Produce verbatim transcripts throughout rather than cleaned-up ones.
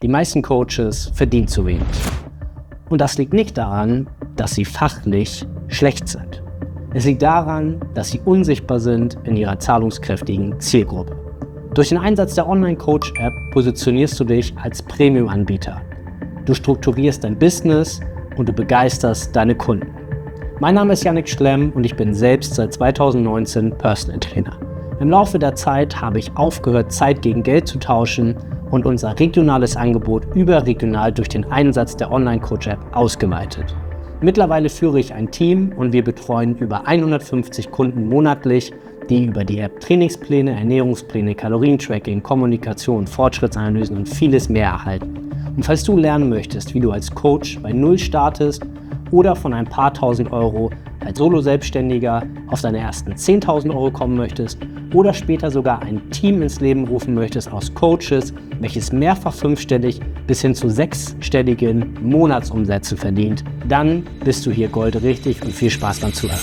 Die meisten Coaches verdienen zu wenig. Und das liegt nicht daran, dass sie fachlich schlecht sind. Es liegt daran, dass sie unsichtbar sind in ihrer zahlungskräftigen Zielgruppe. Durch den Einsatz der Online-Coach-App positionierst du dich als Premium-Anbieter. Du strukturierst dein Business und du begeisterst deine Kunden. Mein Name ist Yannick Schlemm und ich bin selbst seit zweitausendneunzehn Personal Trainer. Im Laufe der Zeit habe ich aufgehört, Zeit gegen Geld zu tauschen und unser regionales Angebot überregional durch den Einsatz der Online-Coach-App ausgeweitet. Mittlerweile führe ich ein Team und wir betreuen über hundertfünfzig Kunden monatlich, die über die App Trainingspläne, Ernährungspläne, Kalorientracking, Kommunikation, Fortschrittsanalysen und vieles mehr erhalten. Und falls du lernen möchtest, wie du als Coach bei Null startest oder von ein paar tausend Euro als Solo-Selbstständiger auf deine ersten zehntausend Euro kommen möchtest oder später sogar ein Team ins Leben rufen möchtest aus Coaches, welches mehrfach fünfstellig bis hin zu sechsstelligen Monatsumsätze verdient, dann bist du hier goldrichtig und viel Spaß beim Zuhören.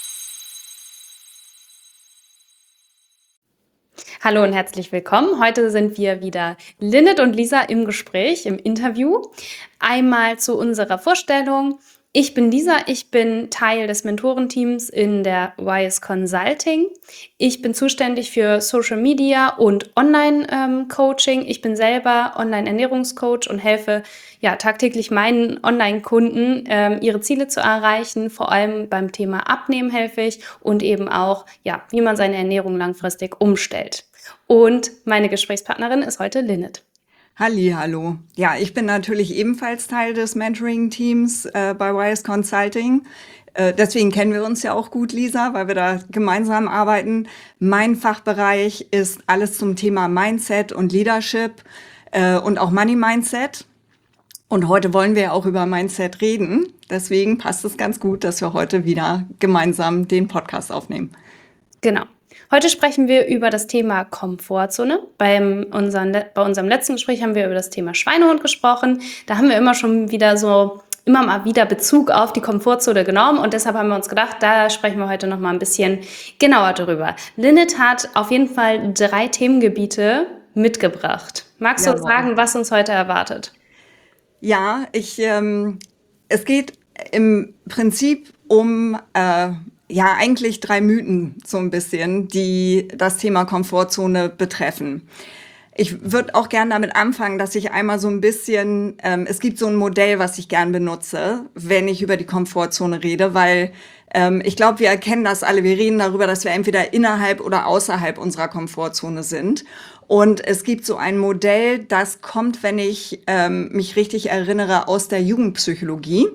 Hallo und herzlich willkommen. Heute sind wir wieder Linnet und Lisa im Gespräch, im Interview. Einmal zu unserer Vorstellung. Ich bin Lisa, ich bin Teil des Mentorenteams in der Wise Consulting. Ich bin zuständig für Social Media und Online-Coaching. Ähm, ich bin selber Online-Ernährungscoach und helfe ja tagtäglich meinen Online-Kunden, ähm, ihre Ziele zu erreichen. Vor allem beim Thema Abnehmen helfe ich und eben auch, ja, wie man seine Ernährung langfristig umstellt. Und meine Gesprächspartnerin ist heute Linnet. Hallihallo. Ja, ich bin natürlich ebenfalls Teil des Mentoring-Teams äh, bei Wise Consulting. Äh, deswegen kennen wir uns ja auch gut, Lisa, weil wir da gemeinsam arbeiten. Mein Fachbereich ist alles zum Thema Mindset und Leadership äh, und auch Money Mindset. Und heute wollen wir auch über Mindset reden. Deswegen passt es ganz gut, dass wir heute wieder gemeinsam den Podcast aufnehmen. Genau. Heute sprechen wir über das Thema Komfortzone. Beim unseren, bei unserem letzten Gespräch haben wir über das Thema Schweinehund gesprochen. Da haben wir immer schon wieder so, immer mal wieder Bezug auf die Komfortzone genommen und deshalb haben wir uns gedacht, da sprechen wir heute noch mal ein bisschen genauer darüber. Linnet hat auf jeden Fall drei Themengebiete mitgebracht. Magst du uns sagen, was uns heute erwartet? Ja, ich, ähm, es geht im Prinzip um äh, ja eigentlich drei Mythen so ein bisschen, die das Thema Komfortzone betreffen. Ich würde auch gerne damit anfangen, dass ich einmal so ein bisschen, ähm, es gibt so ein Modell, was ich gern benutze, wenn ich über die Komfortzone rede, weil ähm, ich glaube, wir erkennen das alle. Wir reden darüber, dass wir entweder innerhalb oder außerhalb unserer Komfortzone sind. Und es gibt so ein Modell, das kommt, wenn ich ähm, mich richtig erinnere, aus der Jugendpsychologie.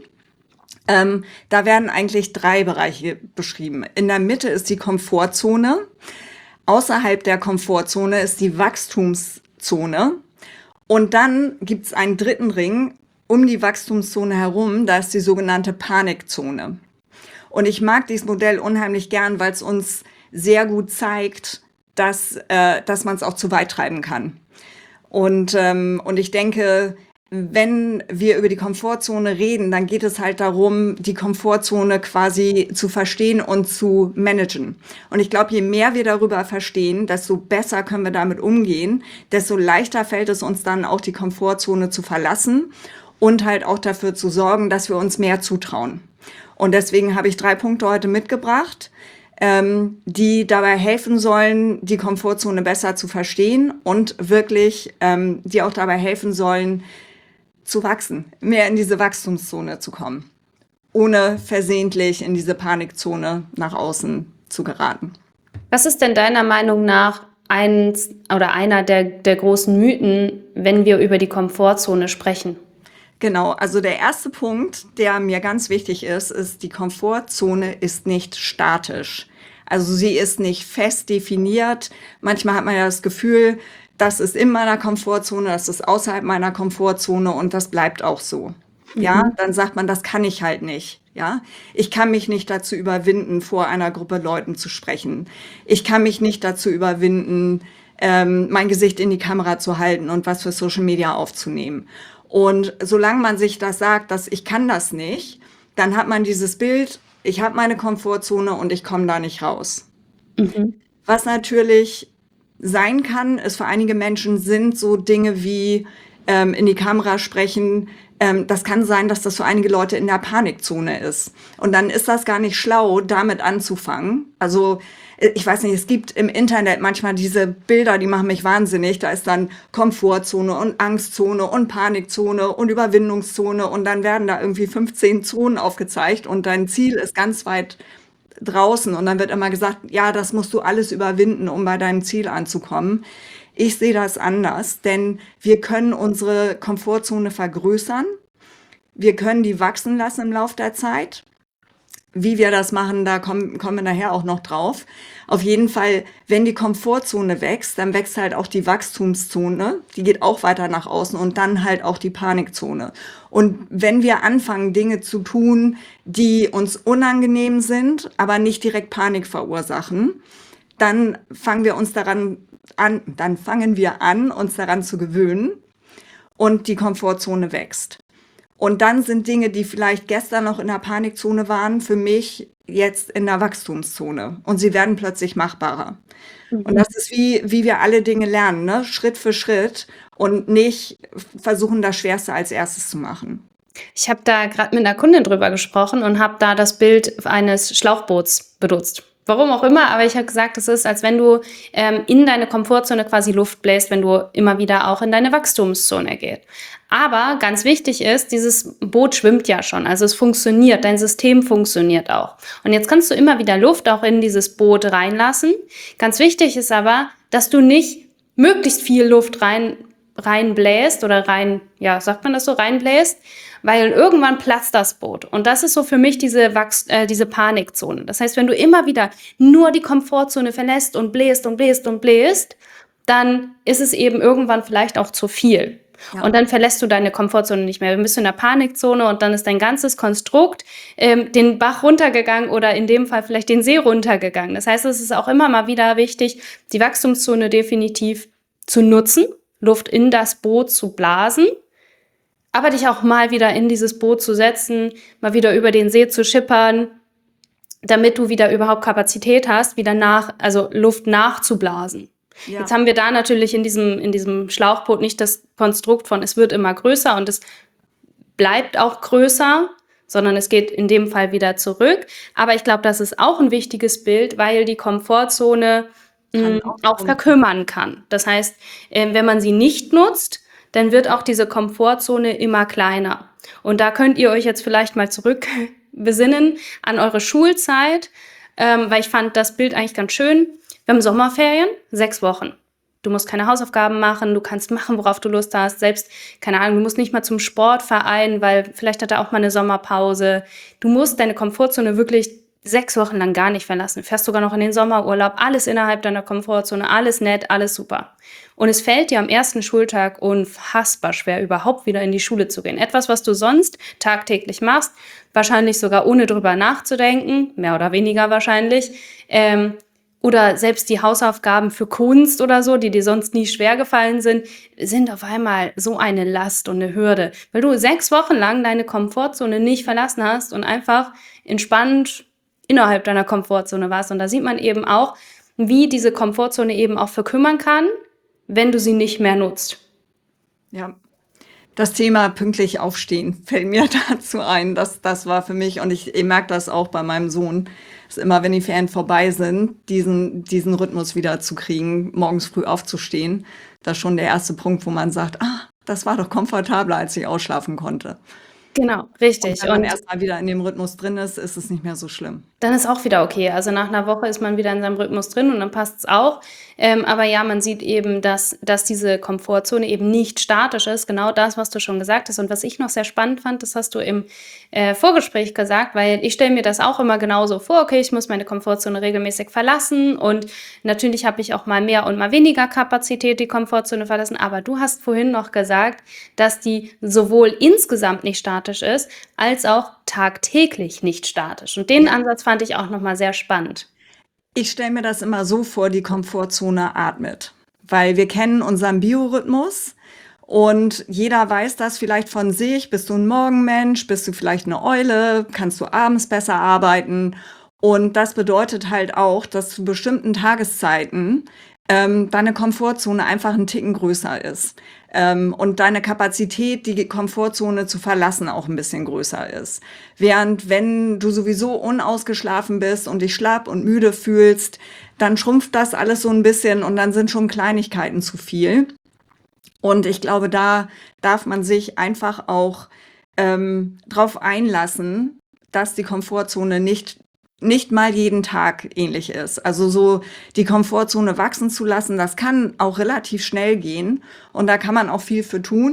Ähm, da werden eigentlich drei Bereiche beschrieben. In der Mitte ist die Komfortzone. Außerhalb der Komfortzone ist die Wachstumszone. Und dann gibt es einen dritten Ring um die Wachstumszone herum. Da ist die sogenannte Panikzone. Und ich mag dieses Modell unheimlich gern, weil es uns sehr gut zeigt, dass, äh, dass man es auch zu weit treiben kann. Und, ähm, und ich denke, wenn wir über die Komfortzone reden, dann geht es halt darum, die Komfortzone quasi zu verstehen und zu managen. Und ich glaube, je mehr wir darüber verstehen, desto besser können wir damit umgehen, desto leichter fällt es uns dann auch, die Komfortzone zu verlassen und halt auch dafür zu sorgen, dass wir uns mehr zutrauen. Und deswegen habe ich drei Punkte heute mitgebracht, ähm, die dabei helfen sollen, die Komfortzone besser zu verstehen und wirklich, ähm, die auch dabei helfen sollen, zu wachsen, mehr in diese Wachstumszone zu kommen, ohne versehentlich in diese Panikzone nach außen zu geraten. Was ist denn deiner Meinung nach eins oder einer der, der großen Mythen, wenn wir über die Komfortzone sprechen? Genau, also der erste Punkt, der mir ganz wichtig ist, ist, die Komfortzone ist nicht statisch. Also sie ist nicht fest definiert. Manchmal hat man ja das Gefühl, das ist in meiner Komfortzone, das ist außerhalb meiner Komfortzone und das bleibt auch so. Mhm. Ja, dann sagt man, das kann ich halt nicht. Ja, ich kann mich nicht dazu überwinden, vor einer Gruppe Leuten zu sprechen. Ich kann mich nicht dazu überwinden, ähm, mein Gesicht in die Kamera zu halten und was für Social Media aufzunehmen. Und solange man sich das sagt, dass ich kann das nicht, dann hat man dieses Bild, ich habe meine Komfortzone und ich komme da nicht raus. Mhm. Was natürlich sein kann, ist für einige Menschen sind so Dinge wie ähm, in die Kamera sprechen, ähm, das kann sein, dass das für einige Leute in der Panikzone ist. Und dann ist das gar nicht schlau, damit anzufangen. Also ich weiß nicht, es gibt im Internet manchmal diese Bilder, die machen mich wahnsinnig. Da ist dann Komfortzone und Angstzone und Panikzone und Überwindungszone und dann werden da irgendwie fünfzehn Zonen aufgezeigt und dein Ziel ist ganz weit draußen und dann wird immer gesagt, ja, das musst du alles überwinden, um bei deinem Ziel anzukommen. Ich sehe das anders, denn wir können unsere Komfortzone vergrößern. Wir können die wachsen lassen im Laufe der Zeit. Wie wir das machen, da kommen, kommen wir nachher auch noch drauf. Auf jeden Fall, wenn die Komfortzone wächst, dann wächst halt auch die Wachstumszone. Die geht auch weiter nach außen und dann halt auch die Panikzone. Und wenn wir anfangen, Dinge zu tun, die uns unangenehm sind, aber nicht direkt Panik verursachen, dann fangen wir uns daran an, dann fangen wir an, uns daran zu gewöhnen und die Komfortzone wächst. Und dann sind Dinge, die vielleicht gestern noch in der Panikzone waren, für mich jetzt in der Wachstumszone. Und sie werden plötzlich machbarer. Mhm. Und das ist wie, wie wir alle Dinge lernen, ne? Schritt für Schritt und nicht versuchen, das Schwerste als erstes zu machen. Ich habe da gerade mit einer Kundin drüber gesprochen und habe da das Bild eines Schlauchboots benutzt. Warum auch immer, aber ich habe gesagt, es ist, als wenn du ähm, in deine Komfortzone quasi Luft bläst, wenn du immer wieder auch in deine Wachstumszone gehst. Aber ganz wichtig ist, dieses Boot schwimmt ja schon, also es funktioniert, dein System funktioniert auch. Und jetzt kannst du immer wieder Luft auch in dieses Boot reinlassen. Ganz wichtig ist aber, dass du nicht möglichst viel Luft rein reinbläst oder rein, ja, sagt man das so, reinbläst, weil irgendwann platzt das Boot. Und das ist so für mich diese, Wachs äh, diese Panikzone. Das heißt, wenn du immer wieder nur die Komfortzone verlässt und bläst und bläst und bläst, dann ist es eben irgendwann vielleicht auch zu viel. Ja. Und dann verlässt du deine Komfortzone nicht mehr. Dann bist du in der Panikzone und dann ist dein ganzes Konstrukt ähm, den Bach runtergegangen oder in dem Fall vielleicht den See runtergegangen. Das heißt, es ist auch immer mal wieder wichtig, die Wachstumszone definitiv zu nutzen, Luft in das Boot zu blasen, aber dich auch mal wieder in dieses Boot zu setzen, mal wieder über den See zu schippern, damit du wieder überhaupt Kapazität hast, wieder nach, also Luft nachzublasen. Ja. Jetzt haben wir da natürlich in diesem, in diesem Schlauchboot nicht das Konstrukt von, es wird immer größer und es bleibt auch größer, sondern es geht in dem Fall wieder zurück. Aber ich glaube, das ist auch ein wichtiges Bild, weil die Komfortzone mh, auch, auch verkümmern kann. Das heißt, äh, wenn man sie nicht nutzt, dann wird auch diese Komfortzone immer kleiner. Und da könnt ihr euch jetzt vielleicht mal zurück besinnen an eure Schulzeit, ähm, weil ich fand das Bild eigentlich ganz schön. Wir haben Sommerferien, sechs Wochen. Du musst keine Hausaufgaben machen, du kannst machen, worauf du Lust hast. Selbst, keine Ahnung, du musst nicht mal zum Sportverein, weil vielleicht hat er auch mal eine Sommerpause. Du musst deine Komfortzone wirklich sechs Wochen lang gar nicht verlassen. Fährst sogar noch in den Sommerurlaub, alles innerhalb deiner Komfortzone, alles nett, alles super. Und es fällt dir am ersten Schultag unfassbar schwer, überhaupt wieder in die Schule zu gehen. Etwas, was du sonst tagtäglich machst, wahrscheinlich sogar ohne drüber nachzudenken, mehr oder weniger wahrscheinlich, ähm, oder selbst die Hausaufgaben für Kunst oder so, die dir sonst nie schwer gefallen sind, sind auf einmal so eine Last und eine Hürde, weil du sechs Wochen lang deine Komfortzone nicht verlassen hast und einfach entspannt innerhalb deiner Komfortzone warst. Und da sieht man eben auch, wie diese Komfortzone eben auch verkümmern kann, wenn du sie nicht mehr nutzt. Ja, das Thema pünktlich aufstehen fällt mir dazu ein. Das, das war für mich, und ich, ich merke das auch bei meinem Sohn, dass immer, wenn die Ferien vorbei sind, diesen, diesen Rhythmus wieder zu kriegen, morgens früh aufzustehen. Das ist schon der erste Punkt, wo man sagt, ah, das war doch komfortabler, als ich ausschlafen konnte. Genau, richtig. Und wenn man erstmal wieder in dem Rhythmus drin ist, ist es nicht mehr so schlimm. Dann ist auch wieder okay. Also nach einer Woche ist man wieder in seinem Rhythmus drin und dann passt es auch. Ähm, aber ja, man sieht eben, dass, dass diese Komfortzone eben nicht statisch ist. Genau das, was du schon gesagt hast. Und was ich noch sehr spannend fand, das hast du im äh, Vorgespräch gesagt, weil ich stelle mir das auch immer genauso vor. Okay, ich muss meine Komfortzone regelmäßig verlassen und natürlich habe ich auch mal mehr und mal weniger Kapazität, die Komfortzone verlassen. Aber du hast vorhin noch gesagt, dass die sowohl insgesamt nicht statisch ist, als auch tagtäglich nicht statisch. Und den Ansatz fand ich auch nochmal sehr spannend. Ich stelle mir das immer so vor, die Komfortzone atmet, weil wir kennen unseren Biorhythmus und jeder weiß das vielleicht von sich. Bist du ein Morgenmensch, bist du vielleicht eine Eule, kannst du abends besser arbeiten? Und das bedeutet halt auch, dass zu bestimmten Tageszeiten ähm, deine Komfortzone einfach einen Ticken größer ist. Ähm, und deine Kapazität, die Komfortzone zu verlassen, auch ein bisschen größer ist. Während wenn du sowieso unausgeschlafen bist und dich schlapp und müde fühlst, dann schrumpft das alles so ein bisschen und dann sind schon Kleinigkeiten zu viel. Und ich glaube, da darf man sich einfach auch ähm, drauf einlassen, dass die Komfortzone nicht nicht mal jeden Tag ähnlich ist. Also so die Komfortzone wachsen zu lassen, das kann auch relativ schnell gehen und da kann man auch viel für tun.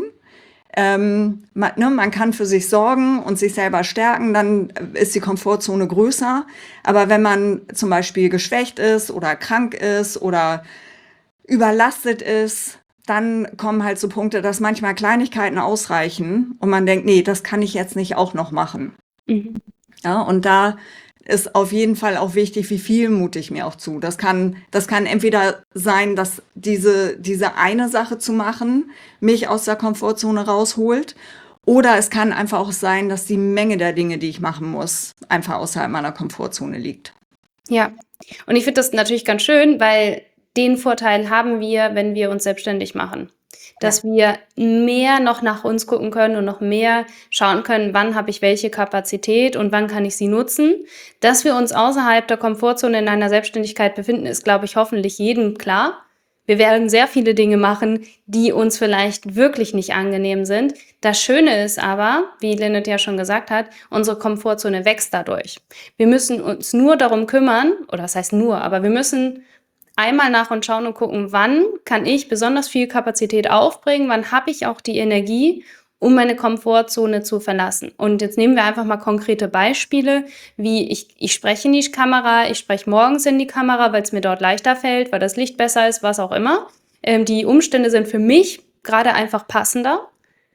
Ähm, man, ne, man kann für sich sorgen und sich selber stärken, dann ist die Komfortzone größer. Aber wenn man zum Beispiel geschwächt ist oder krank ist oder überlastet ist, dann kommen halt so Punkte, dass manchmal Kleinigkeiten ausreichen und man denkt, nee, das kann ich jetzt nicht auch noch machen. Mhm. Ja, und da ist auf jeden Fall auch wichtig, wie viel mute ich mir auch zu. Das kann, das kann entweder sein, dass diese, diese eine Sache zu machen mich aus der Komfortzone rausholt, oder es kann einfach auch sein, dass die Menge der Dinge, die ich machen muss, einfach außerhalb meiner Komfortzone liegt. Ja, und ich finde das natürlich ganz schön, weil den Vorteil haben wir, wenn wir uns selbstständig machen. Dass wir mehr noch nach uns gucken können und noch mehr schauen können, wann habe ich welche Kapazität und wann kann ich sie nutzen. Dass wir uns außerhalb der Komfortzone in einer Selbstständigkeit befinden, ist, glaube ich, hoffentlich jedem klar. Wir werden sehr viele Dinge machen, die uns vielleicht wirklich nicht angenehm sind. Das Schöne ist aber, wie Lynette ja schon gesagt hat, unsere Komfortzone wächst dadurch. Wir müssen uns nur darum kümmern, oder das heißt nur, aber wir müssen einmal nach und schauen und gucken, wann kann ich besonders viel Kapazität aufbringen, wann habe ich auch die Energie, um meine Komfortzone zu verlassen. Und jetzt nehmen wir einfach mal konkrete Beispiele, wie ich, ich spreche in die Kamera, ich spreche morgens in die Kamera, weil es mir dort leichter fällt, weil das Licht besser ist, was auch immer. Ähm, die Umstände sind für mich gerade einfach passender.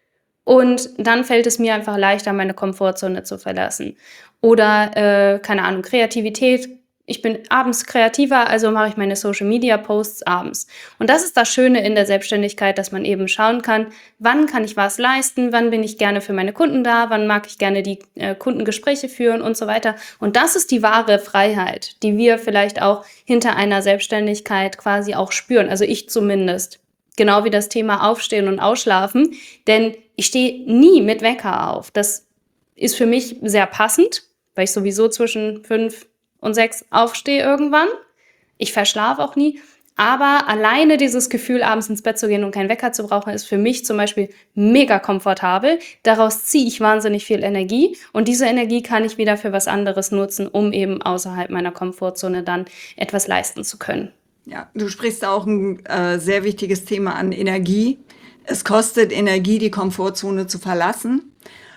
Und dann fällt es mir einfach leichter, meine Komfortzone zu verlassen. Oder, äh, keine Ahnung, Kreativität. Ich bin abends kreativer, also mache ich meine Social-Media-Posts abends. Und das ist das Schöne in der Selbstständigkeit, dass man eben schauen kann, wann kann ich was leisten, wann bin ich gerne für meine Kunden da, wann mag ich gerne die äh, Kundengespräche führen und so weiter. Und das ist die wahre Freiheit, die wir vielleicht auch hinter einer Selbstständigkeit quasi auch spüren. Also ich zumindest. Genau wie das Thema Aufstehen und Ausschlafen. Denn ich stehe nie mit Wecker auf. Das ist für mich sehr passend, weil ich sowieso zwischen fünf und sechs aufstehe irgendwann. Ich verschlafe auch nie. Aber alleine dieses Gefühl, abends ins Bett zu gehen und keinen Wecker zu brauchen, ist für mich zum Beispiel mega komfortabel. Daraus ziehe ich wahnsinnig viel Energie. Und diese Energie kann ich wieder für was anderes nutzen, um eben außerhalb meiner Komfortzone dann etwas leisten zu können. Ja, du sprichst auch ein äh, sehr wichtiges Thema an: Energie. Es kostet Energie, die Komfortzone zu verlassen.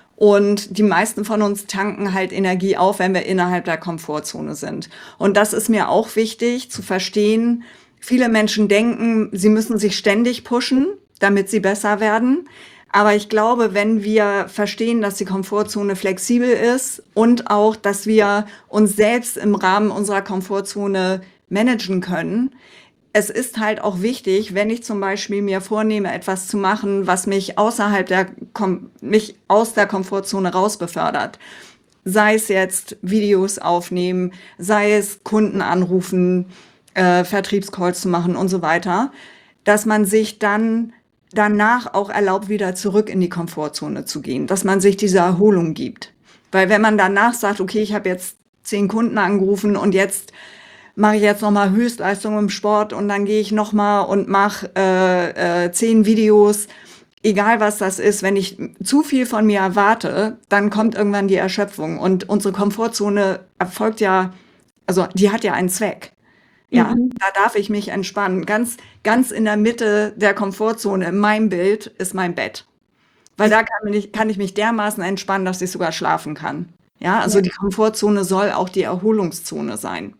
Und die meisten von uns tanken halt Energie auf, wenn wir innerhalb der Komfortzone sind. Und das ist mir auch wichtig zu verstehen. Viele Menschen denken, sie müssen sich ständig pushen, damit sie besser werden. Aber ich glaube, wenn wir verstehen, dass die Komfortzone flexibel ist und auch, dass wir uns selbst im Rahmen unserer Komfortzone managen können, es ist halt auch wichtig, wenn ich zum Beispiel mir vornehme, etwas zu machen, was mich außerhalb der, Kom- mich aus der Komfortzone raus befördert. Sei es jetzt Videos aufnehmen, sei es Kunden anrufen, äh, Vertriebscalls zu machen und so weiter, dass man sich dann danach auch erlaubt, wieder zurück in die Komfortzone zu gehen, dass man sich diese Erholung gibt. Weil wenn man danach sagt, okay, ich habe jetzt zehn Kunden angerufen und jetzt mache ich jetzt nochmal Höchstleistung im Sport und dann gehe ich nochmal und mache äh, äh, zehn Videos, egal was das ist. Wenn ich zu viel von mir erwarte, dann kommt irgendwann die Erschöpfung. Und unsere Komfortzone erfolgt ja, also die hat ja einen Zweck. Ja, Mhm. da darf ich mich entspannen. Ganz, ganz in der Mitte der Komfortzone, in meinem Bild, ist mein Bett. Weil da kann ich, kann ich mich dermaßen entspannen, dass ich sogar schlafen kann. Ja, also Ja. die Komfortzone soll auch die Erholungszone sein.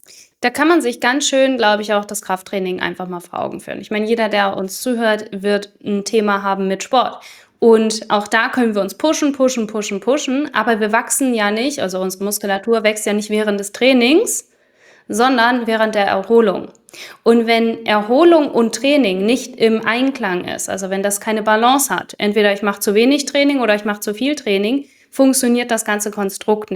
Da kann man sich ganz schön, glaube ich, auch das Krafttraining einfach mal vor Augen führen. Ich meine, jeder, der uns zuhört, wird ein Thema haben mit Sport. Und auch da können wir uns pushen, pushen, pushen, pushen. Aber wir wachsen ja nicht, also unsere Muskulatur wächst ja nicht während des Trainings, sondern während der Erholung. Und wenn Erholung und Training nicht im Einklang ist, also wenn das keine Balance hat, entweder ich mache zu wenig Training oder ich mache zu viel Training, funktioniert das ganze Konstrukt nicht.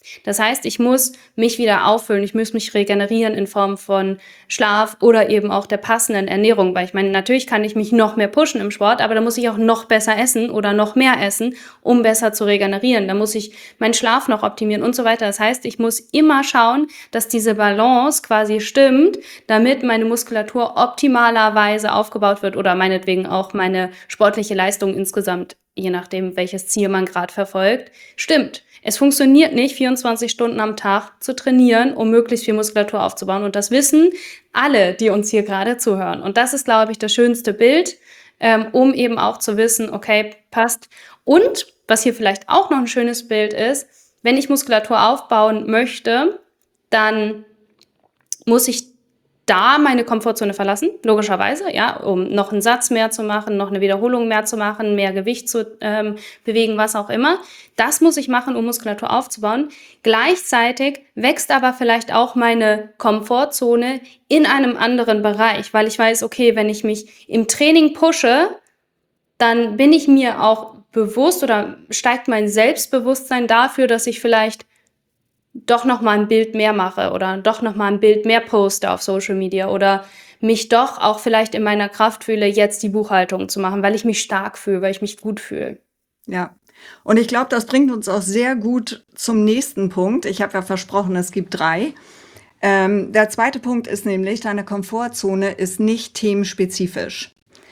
Das heißt, ich muss mich wieder auffüllen, ich muss mich regenerieren in Form von Schlaf oder eben auch der passenden Ernährung, weil ich meine, natürlich kann ich mich noch mehr pushen im Sport, aber da muss ich auch noch besser essen oder noch mehr essen, um besser zu regenerieren. Da muss ich meinen Schlaf noch optimieren und so weiter. Das heißt, ich muss immer schauen, dass diese Balance quasi stimmt, damit meine Muskulatur optimalerweise aufgebaut wird oder meinetwegen auch meine sportliche Leistung insgesamt, je nachdem, welches Ziel man gerade verfolgt, stimmt. Es funktioniert nicht, vierundzwanzig Stunden am Tag zu trainieren, um möglichst viel Muskulatur aufzubauen. Und das wissen alle, die uns hier gerade zuhören. Und das ist, glaube ich, das schönste Bild, ähm, um eben auch zu wissen, okay, passt. Und was hier vielleicht auch noch ein schönes Bild ist, wenn ich Muskulatur aufbauen möchte, dann muss ich da meine Komfortzone verlassen, logischerweise, ja, um noch einen Satz mehr zu machen, noch eine Wiederholung mehr zu machen, mehr Gewicht zu ähm, bewegen, was auch immer. Das muss ich machen, um Muskulatur aufzubauen. Gleichzeitig wächst aber vielleicht auch meine Komfortzone in einem anderen Bereich, weil ich weiß, okay, wenn ich mich im Training pushe, dann bin ich mir auch bewusst oder steigt mein Selbstbewusstsein dafür, dass ich vielleicht doch noch mal ein Bild mehr mache oder doch noch mal ein Bild mehr poste auf Social Media oder mich doch auch vielleicht in meiner Kraft fühle, jetzt die Buchhaltung zu machen, weil ich mich stark fühle, weil ich mich gut fühle. Ja, und ich glaube, das bringt uns auch sehr gut zum nächsten Punkt. Ich habe ja versprochen, es gibt drei. Ähm, der zweite Punkt ist nämlich, deine Komfortzone ist nicht themenspezifisch.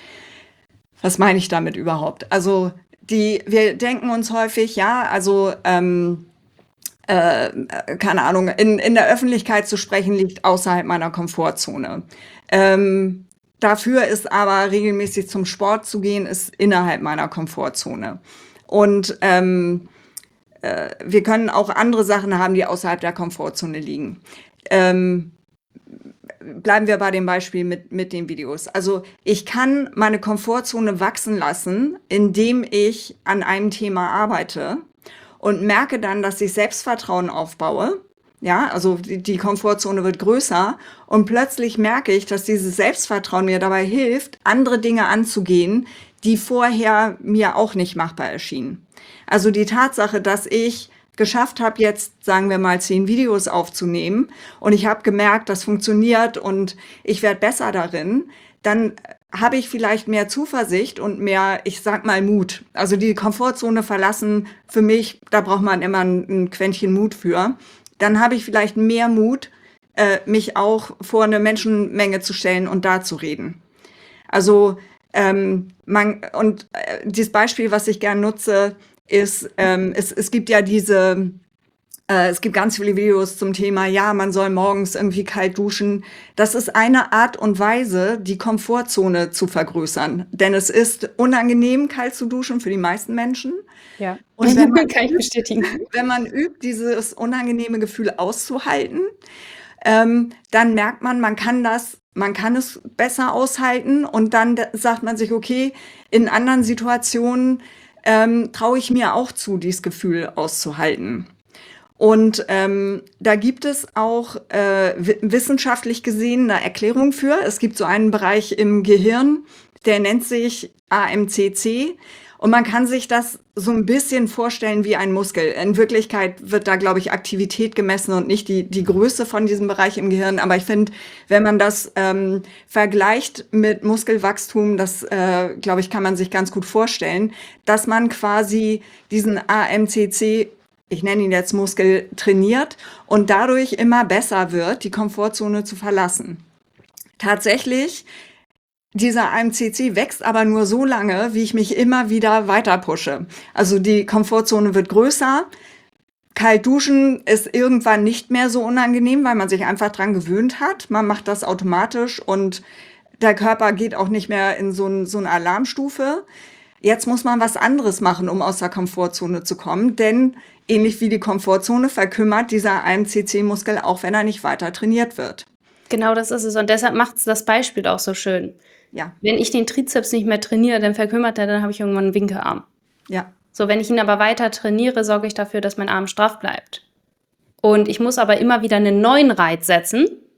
Was meine ich damit überhaupt? Also die, wir denken uns häufig, ja, also ähm, Äh, keine Ahnung, in, in der Öffentlichkeit zu sprechen, liegt außerhalb meiner Komfortzone. Ähm, dafür ist aber regelmäßig zum Sport zu gehen, ist innerhalb meiner Komfortzone. Und ähm, äh, wir können auch andere Sachen haben, die außerhalb der Komfortzone liegen. Ähm, bleiben wir bei dem Beispiel mit, mit den Videos. Also ich kann meine Komfortzone wachsen lassen, indem ich an einem Thema arbeite und merke dann, dass ich Selbstvertrauen aufbaue. Ja, also die, die Komfortzone wird größer und plötzlich merke ich, dass dieses Selbstvertrauen mir dabei hilft, andere Dinge anzugehen, die vorher mir auch nicht machbar erschienen. Also die Tatsache, dass ich geschafft habe, jetzt sagen wir mal zehn Videos aufzunehmen und ich habe gemerkt, das funktioniert und ich werde besser darin, dann habe ich vielleicht mehr Zuversicht und mehr, ich sag mal, Mut. Also die Komfortzone verlassen, für mich, da braucht man immer ein, ein Quäntchen Mut für. Dann habe ich vielleicht mehr Mut, äh, mich auch vor eine Menschenmenge zu stellen und da zu reden. Also ähm, man, und äh, dieses Beispiel, was ich gern nutze, ist, ähm, es, es gibt ja diese Es gibt ganz viele Videos zum Thema, ja, man soll morgens irgendwie kalt duschen. Das ist eine Art und Weise, die Komfortzone zu vergrößern. Denn es ist unangenehm, kalt zu duschen für die meisten Menschen. Ja, und wenn man, kann ich bestätigen. Wenn man übt, dieses unangenehme Gefühl auszuhalten, ähm, dann merkt man, man kann das, man kann es besser aushalten. Und dann sagt man sich, okay, in anderen Situationen ähm, traue ich mir auch zu, dieses Gefühl auszuhalten. Und ähm, da gibt es auch äh, wissenschaftlich gesehen eine Erklärung für. Es gibt so einen Bereich im Gehirn, der nennt sich A M C C. Und man kann sich das so ein bisschen vorstellen wie ein Muskel. In Wirklichkeit wird da, glaube ich, Aktivität gemessen und nicht die, die Größe von diesem Bereich im Gehirn. Aber ich finde, wenn man das ähm, vergleicht mit Muskelwachstum, das, äh, glaube ich, kann man sich ganz gut vorstellen, dass man quasi diesen A M C C, ich nenne ihn jetzt Muskel, trainiert und dadurch immer besser wird, die Komfortzone zu verlassen. Tatsächlich, dieser A M C C wächst aber nur so lange, wie ich mich immer wieder weiter pushe. Also die Komfortzone wird größer. Kalt duschen ist irgendwann nicht mehr so unangenehm, weil man sich einfach dran gewöhnt hat. Man macht das automatisch und der Körper geht auch nicht mehr in so, ein, so eine Alarmstufe. Jetzt muss man was anderes machen, um aus der Komfortzone zu kommen, denn ähnlich wie die Komfortzone verkümmert dieser A M C C-Muskel auch, wenn er nicht weiter trainiert wird. Genau, das ist es. Und deshalb macht es das Beispiel auch so schön. Ja. Wenn ich den Trizeps nicht mehr trainiere, dann verkümmert er, dann habe ich irgendwann einen Winkelarm. Ja. So, wenn ich ihn aber weiter trainiere, sorge ich dafür, dass mein Arm straff bleibt. Und ich muss aber immer wieder einen neuen Reiz setzen,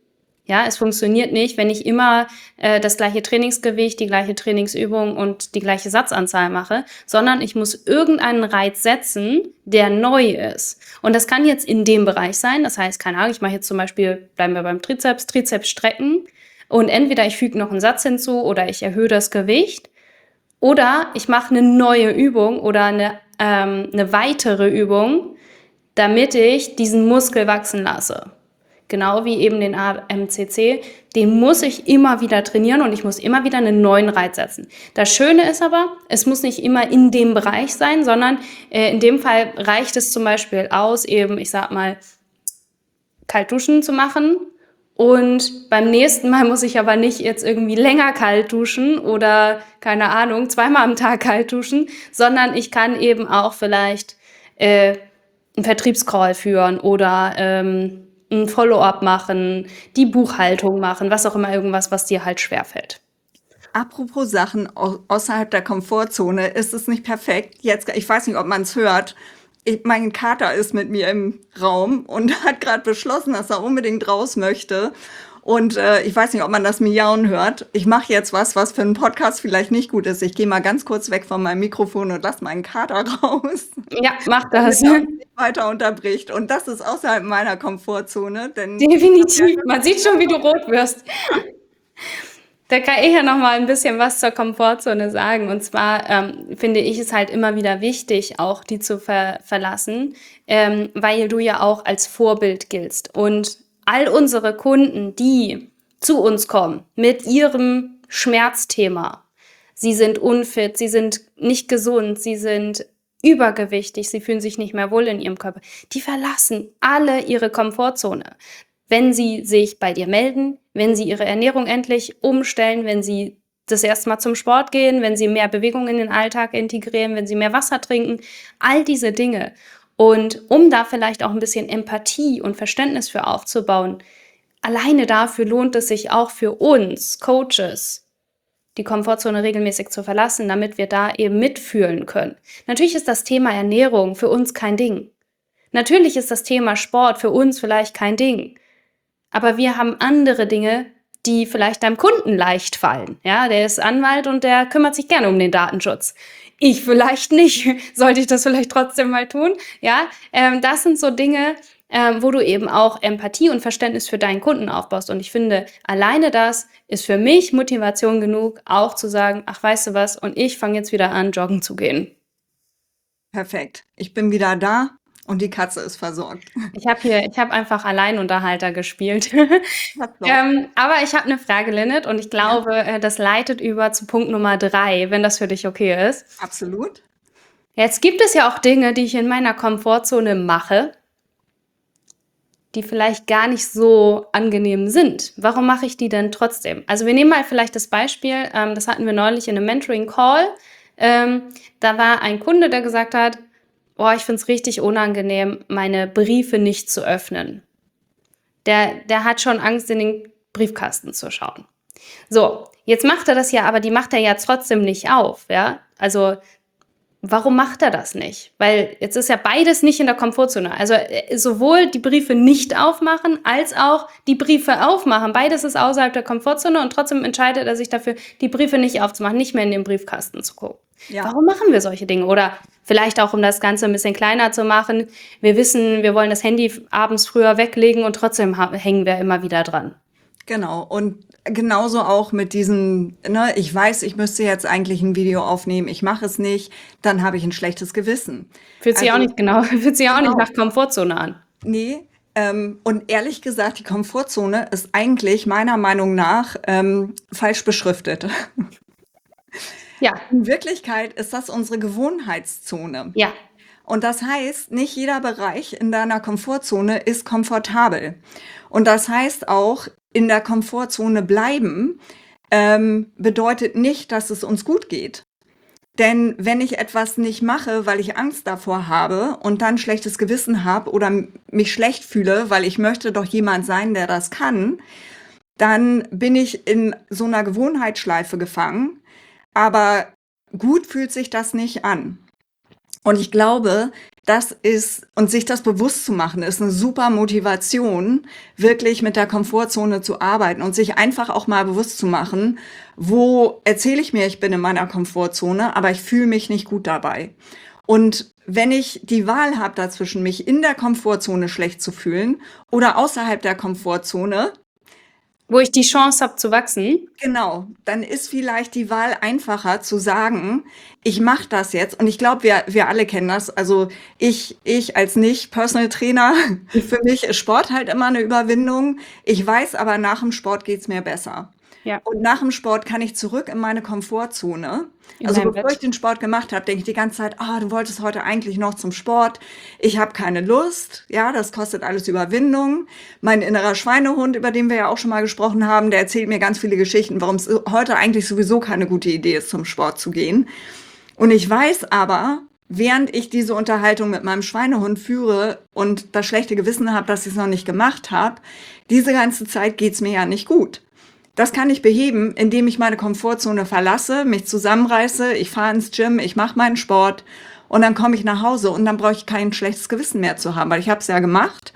Ja, es funktioniert nicht, wenn ich immer äh, das gleiche Trainingsgewicht, die gleiche Trainingsübung und die gleiche Satzanzahl mache, sondern ich muss irgendeinen Reiz setzen, der neu ist. Und das kann jetzt in dem Bereich sein. Das heißt, keine Ahnung, ich mache jetzt zum Beispiel, bleiben wir beim Trizeps, Trizeps strecken und entweder ich füge noch einen Satz hinzu oder ich erhöhe das Gewicht oder ich mache eine neue Übung oder eine, ähm, eine weitere Übung, damit ich diesen Muskel wachsen lasse. Genau wie eben den A M C C, den muss ich immer wieder trainieren und ich muss immer wieder einen neuen Reiz setzen. Das Schöne ist aber, es muss nicht immer in dem Bereich sein, sondern äh, in dem Fall reicht es zum Beispiel aus, eben, ich sag mal, kalt duschen zu machen und beim nächsten Mal muss ich aber nicht jetzt irgendwie länger kalt duschen oder, keine Ahnung, zweimal am Tag kalt duschen, sondern ich kann eben auch vielleicht äh, einen Vertriebscall führen oder ähm, ein Follow-up machen, die Buchhaltung machen, was auch immer, irgendwas, was dir halt schwerfällt. Apropos Sachen au außerhalb der Komfortzone, ist es nicht perfekt? Jetzt, ich weiß nicht, ob man es hört. Ich, mein Kater ist mit mir im Raum und hat gerade beschlossen, dass er unbedingt raus möchte. Und äh, ich weiß nicht, ob man das Miauen hört. Ich mache jetzt was, was für einen Podcast vielleicht nicht gut ist. Ich gehe mal ganz kurz weg von meinem Mikrofon und lasse meinen Kater raus. Ja, mach das. Damit er uns nicht weiter unterbricht. Und das ist außerhalb meiner Komfortzone. Denn Definitiv. Man sieht schon, wie du rot wirst. Da kann ich ja noch mal ein bisschen was zur Komfortzone sagen. Und zwar ähm, finde ich es halt immer wieder wichtig, auch die zu ver verlassen, ähm, weil du ja auch als Vorbild giltst. Und all unsere Kunden, die zu uns kommen mit ihrem Schmerzthema, sie sind unfit, sie sind nicht gesund, sie sind übergewichtig, sie fühlen sich nicht mehr wohl in ihrem Körper, die verlassen alle ihre Komfortzone. Wenn sie sich bei dir melden, wenn sie ihre Ernährung endlich umstellen, wenn sie das erste Mal zum Sport gehen, wenn sie mehr Bewegung in den Alltag integrieren, wenn sie mehr Wasser trinken, all diese Dinge. Und um da vielleicht auch ein bisschen Empathie und Verständnis für aufzubauen, alleine dafür lohnt es sich auch für uns, Coaches, die Komfortzone regelmäßig zu verlassen, damit wir da eben mitfühlen können. Natürlich ist das Thema Ernährung für uns kein Ding. Natürlich ist das Thema Sport für uns vielleicht kein Ding. Aber wir haben andere Dinge, die vielleicht deinem Kunden leicht fallen. Ja, der ist Anwalt und der kümmert sich gerne um den Datenschutz. Ich vielleicht nicht. Sollte ich das vielleicht trotzdem mal tun? Ja, ähm, das sind so Dinge, ähm, wo du eben auch Empathie und Verständnis für deinen Kunden aufbaust. Und ich finde, alleine das ist für mich Motivation genug, auch zu sagen, ach, weißt du was, und ich fange jetzt wieder an, joggen zu gehen. Perfekt. Ich bin wieder da und die Katze ist versorgt. Ich habe hier, ich habe einfach Alleinunterhalter gespielt. ähm, aber ich habe eine Frage, Lynette, und ich glaube, ja. das leitet über zu Punkt Nummer drei, wenn das für dich okay ist. Absolut. Jetzt gibt es ja auch Dinge, die ich in meiner Komfortzone mache, die vielleicht gar nicht so angenehm sind. Warum mache ich die denn trotzdem? Also wir nehmen mal vielleicht das Beispiel, ähm, das hatten wir neulich in einem Mentoring-Call. Ähm, da war ein Kunde, der gesagt hat, boah, ich finde es richtig unangenehm, meine Briefe nicht zu öffnen. Der, der hat schon Angst, in den Briefkasten zu schauen. So, jetzt macht er das ja, aber die macht er ja trotzdem nicht auf, ja? Also, warum macht er das nicht? Weil jetzt ist ja beides nicht in der Komfortzone. Also sowohl die Briefe nicht aufmachen, als auch die Briefe aufmachen. Beides ist außerhalb der Komfortzone und trotzdem entscheidet er sich dafür, die Briefe nicht aufzumachen, nicht mehr in den Briefkasten zu gucken. Ja. Warum machen wir solche Dinge? Oder vielleicht auch, um das Ganze ein bisschen kleiner zu machen. Wir wissen, wir wollen das Handy abends früher weglegen und trotzdem hängen wir immer wieder dran. Genau. Und genauso auch mit diesem, ne, ich weiß, ich müsste jetzt eigentlich ein Video aufnehmen, ich mache es nicht, dann habe ich ein schlechtes Gewissen. Fühlt sich also, auch nicht genau, fühlt sich auch genau. nicht nach Komfortzone an. Nee, ähm, und ehrlich gesagt, die Komfortzone ist eigentlich meiner Meinung nach ähm, falsch beschriftet. Ja. In Wirklichkeit ist das unsere Gewohnheitszone. Ja. Und das heißt, nicht jeder Bereich in deiner Komfortzone ist komfortabel. Und das heißt auch, in der Komfortzone bleiben ähm, bedeutet nicht, dass es uns gut geht. Denn wenn ich etwas nicht mache, weil ich Angst davor habe und dann schlechtes Gewissen habe oder mich schlecht fühle, weil ich möchte doch jemand sein, der das kann, dann bin ich in so einer Gewohnheitsschleife gefangen. Aber gut fühlt sich das nicht an. Und ich glaube, das ist, und sich das bewusst zu machen, ist eine super Motivation, wirklich mit der Komfortzone zu arbeiten und sich einfach auch mal bewusst zu machen, wo erzähle ich mir, ich bin in meiner Komfortzone, aber ich fühle mich nicht gut dabei. Und wenn ich die Wahl habe dazwischen, mich in der Komfortzone schlecht zu fühlen oder außerhalb der Komfortzone, Wo ich die Chance habe zu wachsen. genau, dann ist vielleicht die Wahl einfacher zu sagen, ich mache das jetzt. Und ich glaube, wir, wir alle kennen das. Also ich, ich als nicht-Personal Trainer, für mich ist Sport halt immer eine Überwindung. Ich weiß aber, nach dem Sport geht's mir besser. Ja, Und nach dem Sport kann ich zurück in meine Komfortzone. in Also meinem bevor ich Bett. den Sport gemacht habe, denke ich die ganze Zeit, ah, du wolltest heute eigentlich noch zum Sport. Ich habe keine Lust. Ja, das kostet alles Überwindung. Mein innerer Schweinehund, über den wir ja auch schon mal gesprochen haben, der erzählt mir ganz viele Geschichten, warum es heute eigentlich sowieso keine gute Idee ist, zum Sport zu gehen. Und ich weiß aber, während ich diese Unterhaltung mit meinem Schweinehund führe und das schlechte Gewissen habe, dass ich es noch nicht gemacht habe, diese ganze Zeit geht's mir ja nicht gut. Das kann ich beheben, indem ich meine Komfortzone verlasse, mich zusammenreiße, ich fahre ins Gym, ich mache meinen Sport und dann komme ich nach Hause und dann brauche ich kein schlechtes Gewissen mehr zu haben, weil ich habe es ja gemacht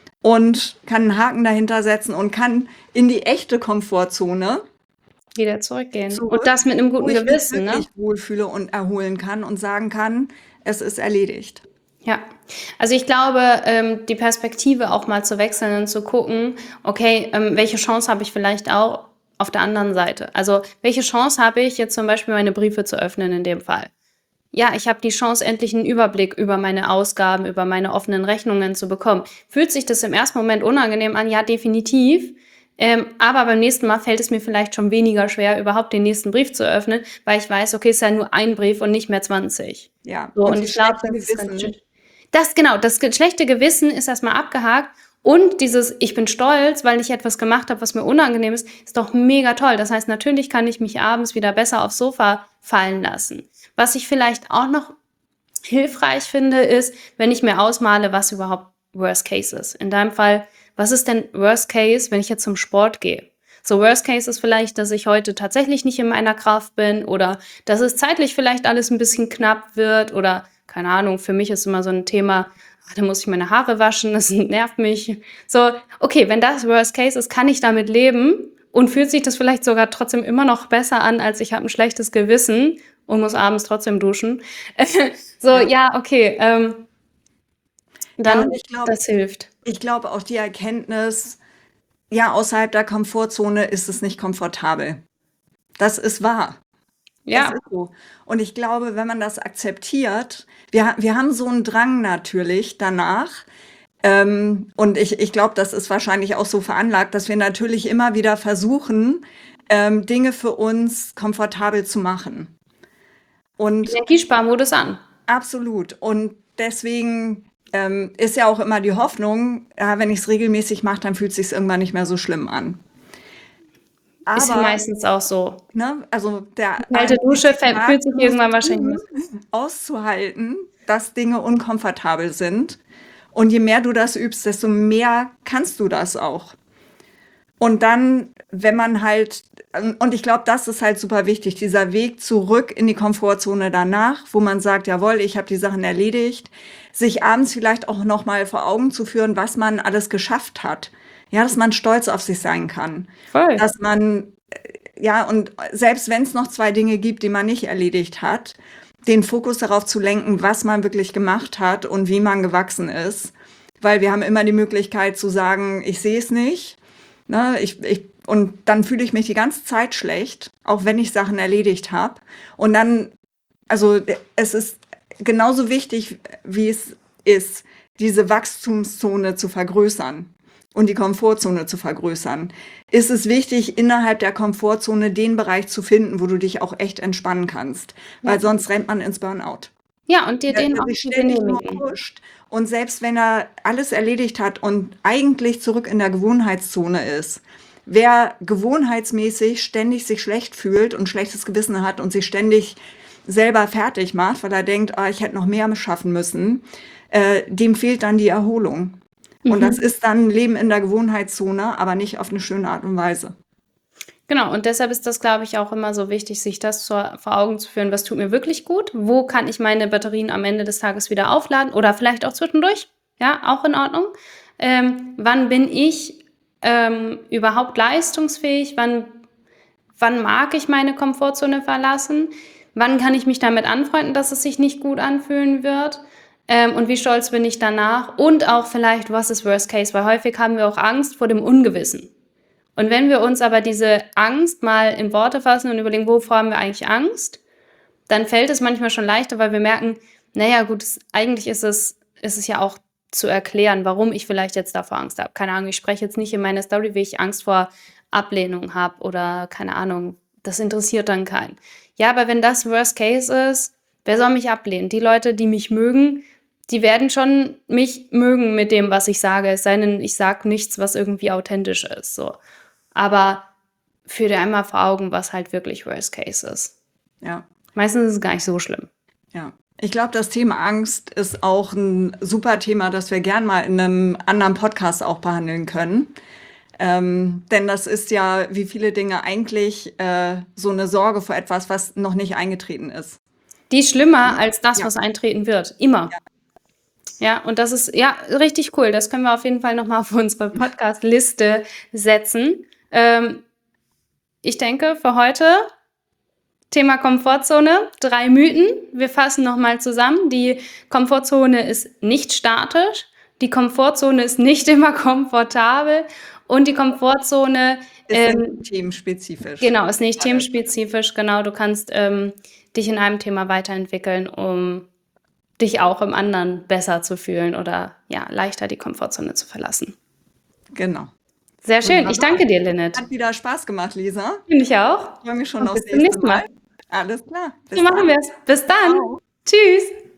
und kann einen Haken dahinter setzen und kann in die echte Komfortzone Wieder zurückgehen. zurück, Und das mit einem wo guten ich mich Gewissen, ne? wirklich wohlfühle und erholen kann und sagen kann, es ist erledigt. Ja, also ich glaube, ähm, die Perspektive auch mal zu wechseln und zu gucken, okay, ähm, welche Chance habe ich vielleicht auch auf der anderen Seite? Also welche Chance habe ich jetzt zum Beispiel meine Briefe zu öffnen in dem Fall? Ja, ich habe die Chance, endlich einen Überblick über meine Ausgaben, über meine offenen Rechnungen zu bekommen. Fühlt sich das im ersten Moment unangenehm an? Ja, definitiv. Ähm, aber beim nächsten Mal fällt es mir vielleicht schon weniger schwer, überhaupt den nächsten Brief zu öffnen, weil ich weiß, okay, es ist ja nur ein Brief und nicht mehr zwanzig. Ja, So, und und die ich glaube, schlechte das ist ganz Gewissen, schön. Das, genau, das ge- schlechte Gewissen ist erstmal abgehakt und dieses, ich bin stolz, weil ich etwas gemacht habe, was mir unangenehm ist, ist doch mega toll. Das heißt, natürlich kann ich mich abends wieder besser aufs Sofa fallen lassen. Was ich vielleicht auch noch hilfreich finde, ist, wenn ich mir ausmale, was überhaupt Worst Case ist. In deinem Fall, was ist denn Worst Case, wenn ich jetzt zum Sport gehe? So, Worst Case ist vielleicht, dass ich heute tatsächlich nicht in meiner Kraft bin oder dass es zeitlich vielleicht alles ein bisschen knapp wird oder, keine Ahnung, für mich ist immer so ein Thema, ah, da muss ich meine Haare waschen, das nervt mich. So, okay, wenn das Worst Case ist, kann ich damit leben und fühlt sich das vielleicht sogar trotzdem immer noch besser an, als ich habe ein schlechtes Gewissen und muss abends trotzdem duschen. So, ja. ja, okay, ähm, Ja, dann, und ich glaube, das hilft. ich glaube auch die Erkenntnis, ja, außerhalb der Komfortzone ist es nicht komfortabel. Das ist wahr. Es Ja, ist so. Und ich glaube, wenn man das akzeptiert, wir, ha- wir haben so einen Drang natürlich danach, ähm, und ich, ich glaube, das ist wahrscheinlich auch so veranlagt, dass wir natürlich immer wieder versuchen, ähm, Dinge für uns komfortabel zu machen. Und Energiesparmodus an. absolut. Und deswegen ähm, ist ja auch immer die Hoffnung, ja, wenn ich es regelmäßig mache, dann fühlt es sich irgendwann nicht mehr so schlimm an. Ist ja Aber, meistens auch so. ne, also der Kalte Dusche fällt- Grad fühlt sich irgendwann wahrscheinlich üben, auszuhalten, dass Dinge unkomfortabel sind. Und je mehr du das übst, desto mehr kannst du das auch. Und dann, wenn man halt, und ich glaube, das ist halt super wichtig, dieser Weg zurück in die Komfortzone danach, wo man sagt, jawohl, ich habe die Sachen erledigt, sich abends vielleicht auch noch mal vor Augen zu führen, was man alles geschafft hat. Ja, dass man stolz auf sich sein kann. voll. Dass man, äh, ja, und selbst wenn es noch zwei Dinge gibt, die man nicht erledigt hat, den Fokus darauf zu lenken, was man wirklich gemacht hat und wie man gewachsen ist. Weil wir haben immer die Möglichkeit zu sagen, ich sehe es nicht. Ne, ich, ich, und dann fühle ich mich die ganze Zeit schlecht, auch wenn ich Sachen erledigt habe. Und dann, also es ist genauso wichtig, wie es ist, diese Wachstumszone zu vergrößern und die Komfortzone zu vergrößern. Ist es wichtig, innerhalb der Komfortzone den Bereich zu finden, wo du dich auch echt entspannen kannst. Weil Ja. sonst rennt man ins Burnout. Ja, und dir Der, den der auch sich zu ständig nur genehmigen. pusht. Und selbst wenn er alles erledigt hat und eigentlich zurück in der Gewohnheitszone ist, wer gewohnheitsmäßig ständig sich schlecht fühlt und schlechtes Gewissen hat und sich ständig selber fertig macht, weil er denkt, ah, ich hätte noch mehr schaffen müssen, äh, dem fehlt dann die Erholung. Und das Mhm. ist dann Leben in der Gewohnheitszone, aber nicht auf eine schöne Art und Weise. Genau, und deshalb ist das, glaube ich, auch immer so wichtig, sich das zur, vor Augen zu führen, was tut mir wirklich gut, wo kann ich meine Batterien am Ende des Tages wieder aufladen oder vielleicht auch zwischendurch, ja, auch in Ordnung. Ähm, wann bin ich ähm, überhaupt leistungsfähig, wann, wann mag ich meine Komfortzone verlassen, wann kann ich mich damit anfreunden, dass es sich nicht gut anfühlen wird. Ähm, und wie stolz bin ich danach und auch vielleicht, was ist Worst Case, weil häufig haben wir auch Angst vor dem Ungewissen. Und wenn wir uns aber diese Angst mal in Worte fassen und überlegen, wovor haben wir eigentlich Angst, dann fällt es manchmal schon leichter, weil wir merken, naja gut, es, eigentlich ist es, ist es ja auch zu erklären, warum ich vielleicht jetzt davor Angst habe. Keine Ahnung, ich spreche jetzt nicht in meiner Story, wie ich Angst vor Ablehnung habe oder keine Ahnung, das interessiert dann keinen. Ja, aber wenn das Worst Case ist, wer soll mich ablehnen? Die Leute, die mich mögen, die werden schon mich mögen mit dem, was ich sage, es sei denn, ich sage nichts, was irgendwie authentisch ist, so. Aber führ dir einmal vor Augen, was halt wirklich Worst Case ist. Ja. Meistens ist es gar nicht so schlimm. Ja. Ich glaube, das Thema Angst ist auch ein super Thema, das wir gern mal in einem anderen Podcast auch behandeln können. Ähm, denn das ist ja, wie viele Dinge eigentlich, äh, so eine Sorge vor etwas, was noch nicht eingetreten ist. Die ist schlimmer als das, Ja. was eintreten wird. Immer. Ja. Ja, und das ist, ja, richtig cool. Das können wir auf jeden Fall nochmal auf unsere Podcast-Liste setzen. Ähm, ich denke, für heute Thema Komfortzone, drei Mythen. Wir fassen nochmal zusammen. Die Komfortzone ist nicht statisch. Die Komfortzone ist nicht immer komfortabel. Und die Komfortzone Ist ähm, nicht themenspezifisch. genau, ist nicht themenspezifisch. Genau, du kannst ähm, dich in einem Thema weiterentwickeln, um dich auch im anderen besser zu fühlen oder ja, leichter die Komfortzone zu verlassen. Genau. Sehr schön. Wunderbar. Ich danke dir, Lynette. Hat wieder Spaß gemacht, Lisa. Finde ich auch. Ich freue mich schon Und aufs bis zum nächsten Mal. Alles klar. Bis So machen dann. wir es. Bis dann. Ciao. Tschüss.